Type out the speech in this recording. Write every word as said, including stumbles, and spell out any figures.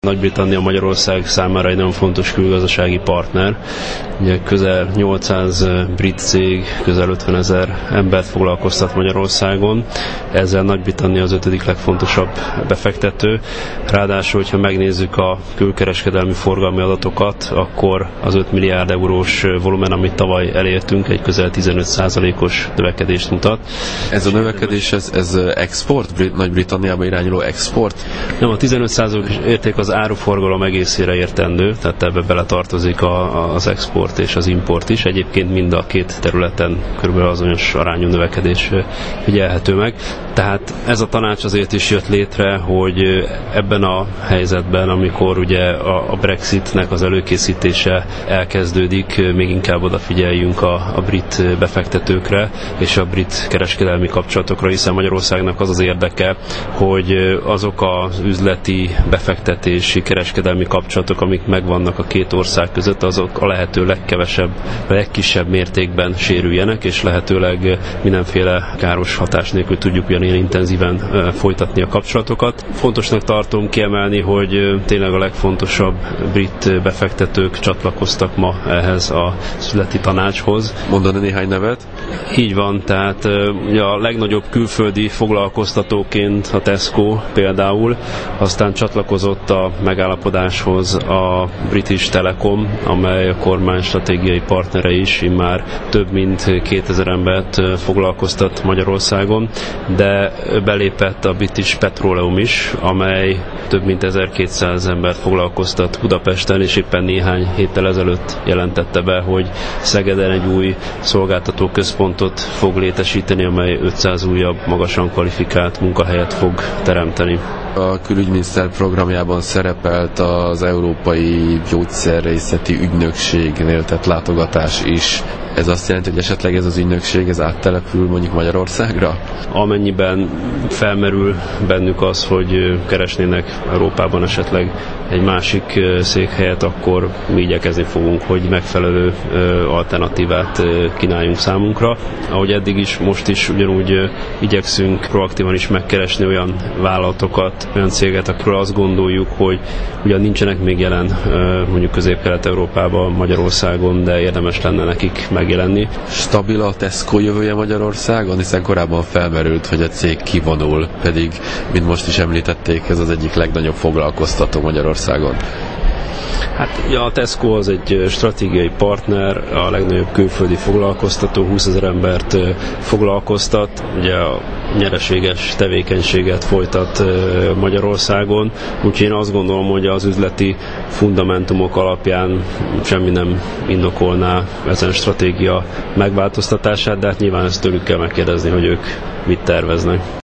Nagy-Britannia Magyarország számára egy nagyon fontos külgazdasági partner. Ugye közel nyolcszáz brit cég, közel ötvenezer embert foglalkoztat Magyarországon. Ezzel Nagy-Britannia az ötödik legfontosabb befektető. Ráadásul, hogyha megnézzük a külkereskedelmi forgalmi adatokat, akkor az öt milliárd eurós volumen, amit tavaly elértünk, egy közel tizenöt százalékos növekedést mutat. Ez a növekedés, ez, ez export? Nagy-Britanniába irányuló export? Nem, a tizenöt százalékos érték az áruforgalom egészére értendő, tehát ebbe beletartozik a, az export és az import is. Egyébként mind a két területen körülbelül azonos arányú növekedés figyelhető meg. Tehát ez a tanács azért is jött létre, hogy ebben a helyzetben, amikor ugye a, a Brexitnek az előkészítése elkezdődik, még inkább odafigyeljünk a, a brit befektetőkre és a brit kereskedelmi kapcsolatokra, hiszen Magyarországnak az az érdeke, hogy azok az üzleti, befektetési, kereskedelmi kapcsolatok, amik megvannak a két ország között, azok a lehető legkevesebb, legkisebb mértékben sérüljenek, és lehetőleg mindenféle káros hatás nélkül tudjuk ugyanilyen intenzíven folytatni a kapcsolatokat. Fontosnak tartom kiemelni, hogy tényleg a legfontosabb brit befektetők csatlakoztak ma ehhez a születi tanácshoz. Mondani néhány nevet? Így van, tehát a legnagyobb külföldi foglalkoztatóként a Tesco például, aztán csatlakozott a megállapodáshoz a British Telecom, amely a kormány stratégiai partnere is, immár több mint kétezer embert foglalkoztat Magyarországon, de belépett a British Petroleum is, amely több mint ezerkétszáz embert foglalkoztat Budapesten, és éppen néhány héttel ezelőtt jelentette be, hogy Szegeden egy új szolgáltató központot fog létesíteni, amely ötszáz újabb, magasan kvalifikált munkahelyet fog teremteni. A külügyminiszter programjában szerepelt az Európai Gyógyszerrészeti Ügynökségnél tett látogatás is. Ez azt jelenti, hogy esetleg ez az ügynökség ez áttelepül mondjuk Magyarországra? Amennyiben felmerül bennük az, hogy keresnének Európában esetleg egy másik székhelyet, akkor mi igyekezni fogunk, hogy megfelelő alternatívát kínáljunk számunkra. Ahogy eddig is, most is ugyanúgy igyekszünk proaktívan is megkeresni olyan vállalatokat, olyan céget, akikről azt gondoljuk, hogy ugyan nincsenek még jelen mondjuk Közép-Kelet-Európában, Magyarországon, de érdemes lenne nekik megjelenni. Stabil a Tesco jövője Magyarországon, hiszen korábban felmerült, hogy a cég kivonul, pedig, mint most is említették, ez az egyik legnagyobb foglalkoztató Magyarországon. Hát ja, a Tesco az egy stratégiai partner, a legnagyobb külföldi foglalkoztató, húszezer embert foglalkoztat, ugye a nyereséges tevékenységet folytat Magyarországon, úgyhogy én azt gondolom, hogy az üzleti fundamentumok alapján semmi nem indokolná ezen stratégia megváltoztatását, de hát nyilván ezt tőlük kell megkérdezni, hogy ők mit terveznek.